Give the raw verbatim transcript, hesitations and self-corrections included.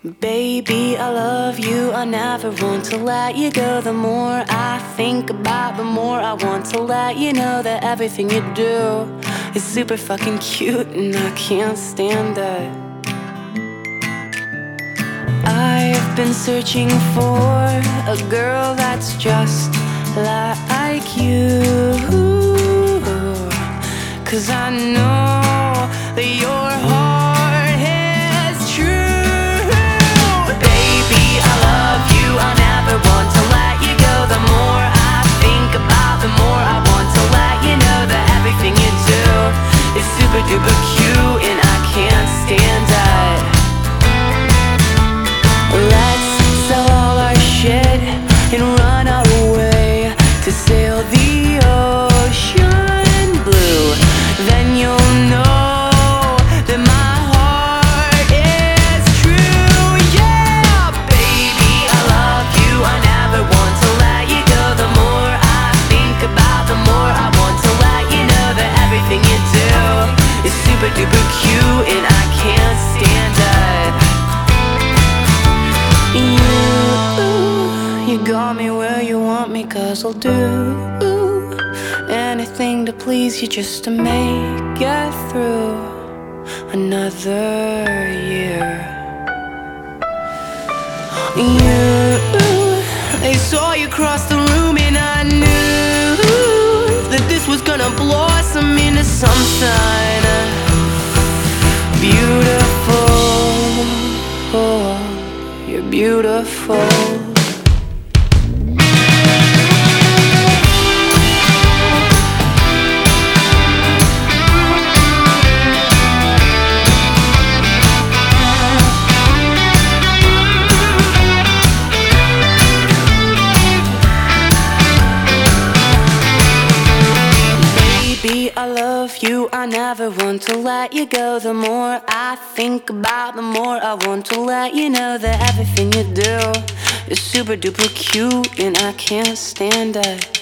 Baby, I love you, I never want to let you go. The more I think about, the more I want to let you know that everything you do is super fucking cute and I can't stand it. I've been searching for a girl that's just like you, 'cause I know that your heart is true. Baby, I love you, I never want to let you go. The more I think about, the more I want to let you know that everything you do is super duper cute and I can't stand it. Let's sell all our shit and run away to sail the ocean blue. Then you'll know that my heart is true. Yeah, baby, I love you, I never want to let you go. The more I think about, the more I want to let you know that everything you do is super duper cute and I can't stand it. You, you got me where you want me, 'cause I'll do anything to please you just to make it through another year. You, I saw you cross the room and I knew that this was gonna blossom into something beautiful. Oh, you're beautiful. I love you, I never want to let you go. The more I think about, the more I want to let you know that everything you do is super duper cute and I can't stand it.